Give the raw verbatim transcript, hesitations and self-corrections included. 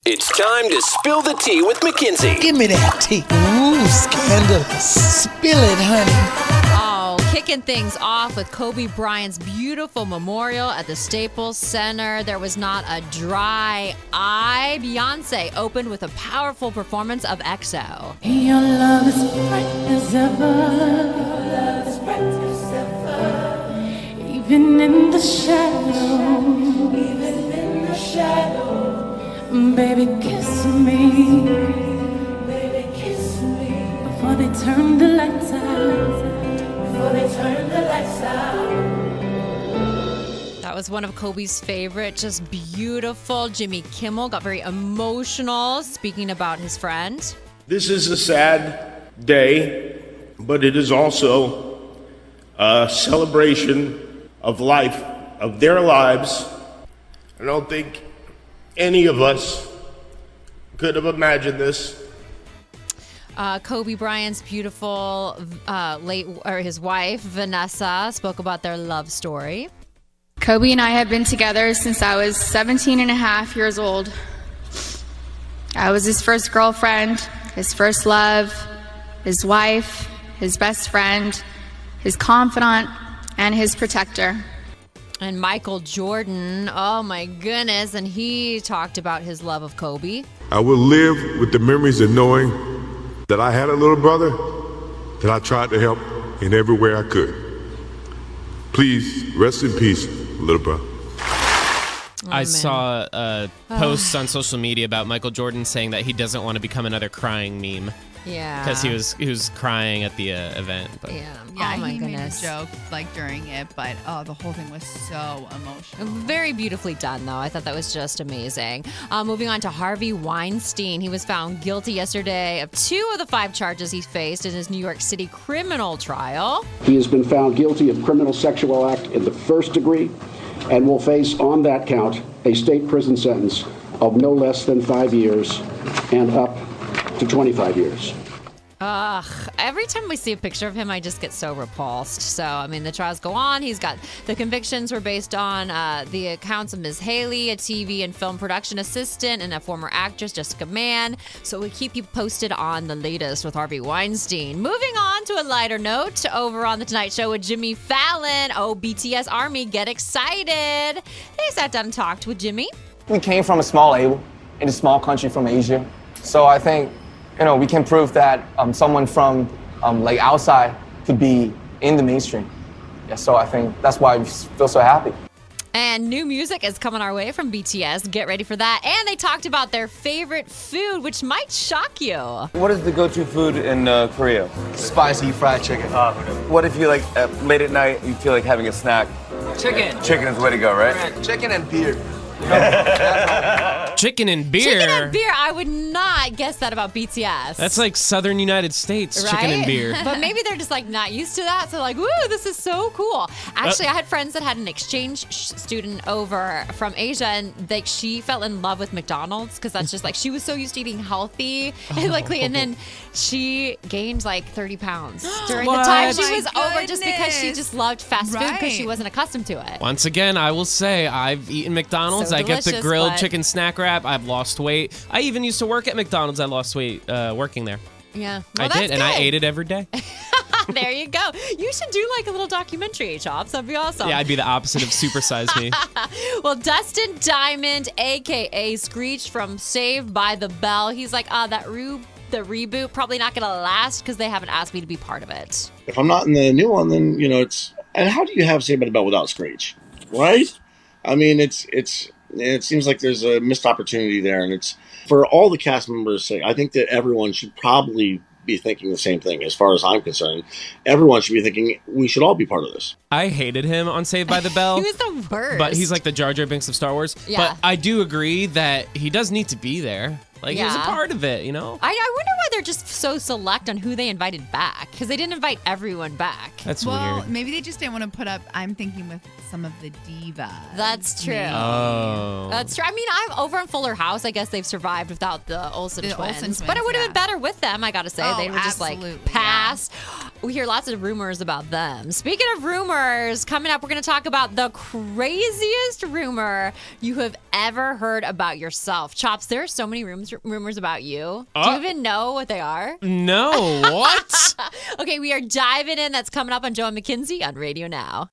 It's time to spill the tea with Mackenzie. Give me that tea. Ooh, scandalous. Spill it, honey. Oh, kicking things off with Kobe Bryant's beautiful memorial at the Staples Center. There was not a dry eye. Beyonce opened with a powerful performance of X O. Your love is bright as ever. Your love is bright as ever. Even in the shadow. Even in the shadow. Baby, kiss me. Baby, kiss me. Before they turn the lights out. Before they turn the lights out. That was one of Kobe's favorite, just beautiful. Jimmy Kimmel got very emotional speaking about his friend. This is a sad day, but it is also a celebration of life, of their lives. I don't think any of us could have imagined this. Uh, Kobe Bryant's beautiful uh, late, or his wife, Vanessa, spoke about their love story. Kobe and I have been together since I was seventeen and a half years old. I was his first girlfriend, his first love, his wife, his best friend, his confidant, and his protector. And Michael Jordan, oh my goodness, and he talked about his love of Kobe. I will live with the memories of knowing that I had a little brother that I tried to help in every way I could. Please rest in peace, little brother. Oh, I man. saw uh, posts on social media about Michael Jordan saying that he doesn't want to become another crying meme. Yeah. Because he was he was crying at the uh, event. But. Yeah. Yeah, oh my he goodness. made a joke like during it, but oh, the whole thing was so emotional. Very beautifully done, though. I thought that was just amazing. Uh, moving on to Harvey Weinstein. He was found guilty yesterday of two of the five charges he faced in his New York City criminal trial. He has been found guilty of criminal sexual act in the first degree and will face on that count a state prison sentence of no less than five years and up to twenty-five years. Ugh. Every time we see a picture of him, I just get so repulsed. So, I mean, the trials go on. He's got the convictions were based on uh, the accounts of Miz Haley, a T V and film production assistant, and a former actress, Jessica Mann. So we keep you posted on the latest with Harvey Weinstein. Moving on to a lighter note, over on The Tonight Show with Jimmy Fallon. Oh, B T S Army, get excited. They sat down and talked with Jimmy. We came from a small label in a small country from Asia. So I think, you know, we can prove that um, someone from um, like outside could be in the mainstream. Yeah, so I think that's why we feel so happy. And new music is coming our way from B T S. Get ready for that. And they talked about their favorite food, which might shock you. What is the go-to food in uh, Korea? Spicy fried chicken. Uh, what if you like uh, late at night you feel like having a snack? Chicken. Chicken is the way to go, right? Chicken and beer. Chicken and beer. Chicken and beer. I would not guess that about B T S. That's like Southern United States, right? chicken and beer. But maybe they're just like not used to that. So like, woo, this is so cool. Actually, uh, I had friends that had an exchange sh- student over from Asia, and like she fell in love with McDonald's because that's just like she was so used to eating healthy and like, and then she gained like thirty pounds during What? the time she Oh my was over just because she goodness. just loved fast food because Right. she wasn't accustomed to it. Once again, I will say I've eaten McDonald's. So I get the delicious, grilled but- chicken snack wrap. I've lost weight. I even used to work at McDonald's. I lost weight uh, working there. Yeah, I did, and I ate it every day. There you go. You should do like a little documentary, Chops. That'd be awesome. Yeah, I'd be the opposite of Supersize Me. Well, Dustin Diamond, a k a. Screech from Saved by the Bell, he's like, ah, that re- the reboot probably not going to last because they haven't asked me to be part of it. If I'm not in the new one, then, you know, it's... And how do you have Saved by the Bell without Screech? Right? I mean, it's it's... It seems like there's a missed opportunity there, and it's for all the cast members' sake. I think that everyone should probably be thinking the same thing. As far as I'm concerned, everyone should be thinking we should all be part of this. I hated him on Saved by the Bell. He was the worst. But he's like the Jar Jar Binks of Star Wars. Yeah. But I do agree that he does need to be there. Like, he was a Yeah. part of it, you know? I, I wonder why they're just so select on who they invited back because they didn't invite everyone back. That's well, weird. maybe they just didn't want to put up. I'm thinking with some of the divas. That's true. Oh. That's true. I mean, I'm over on Fuller House. I guess they've survived without the Olsen The twins. Olsen but it twins, would have yeah. been better with them, I got to say. Oh, they were just like absolutely, passed. We hear lots of rumors about them. Speaking of rumors, coming up, we're going to talk about the craziest rumor you have ever heard about yourself. Chops, there are so many rumors, rumors about you. Uh, Do you even know what they are? No, what? Okay, we are diving in. That's coming up on Joe and McKenzie on Radio Now.